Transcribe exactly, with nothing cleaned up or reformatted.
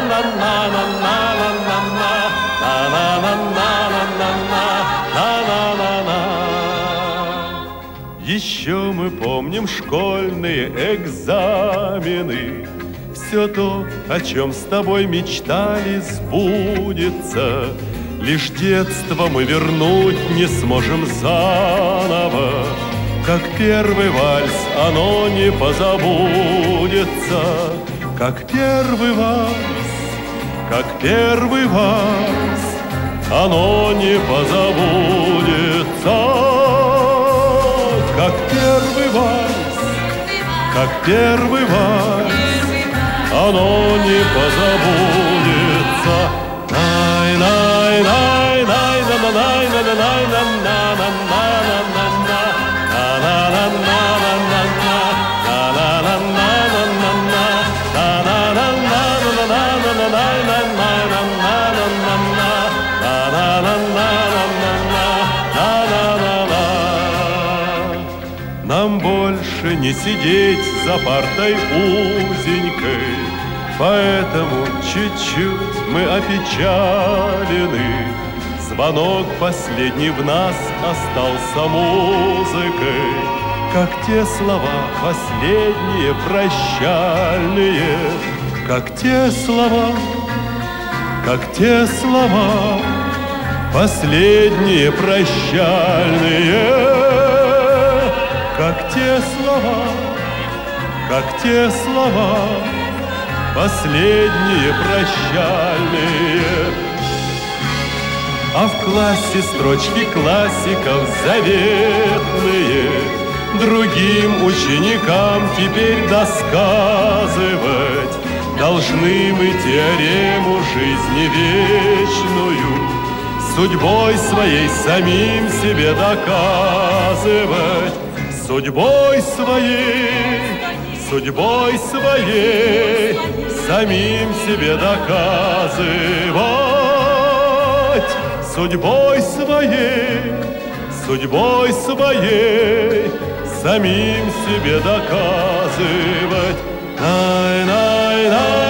Еще мы помним школьные экзамены. Все то, о чем с тобой мечтали, сбудется. Лишь детство мы вернуть не сможем заново. Как первый вальс оно не позабудется. Как первый вальс, как первый вальс, оно не позабудется. Как первый вальс, как первый вальс, оно не позабудется. Най, най, най, най, на, на, най, на, на, най, на, на, на, на, на, нам больше не сидеть за партой узенькой, поэтому чуть-чуть мы опечалены. Звонок последний в нас остался музыкой, как те слова последние прощальные, как те слова, как те слова последние прощальные. Как те слова, как те слова, последние прощальные. А в классе строчки классиков заветные другим ученикам теперь досказывать должны мы теорему жизни вечную, судьбой своей самим себе доказывать. Судьбой своей, судьбой своей самим себе доказывать. Судьбой своей, судьбой своей самим себе доказывать. Най, най, най.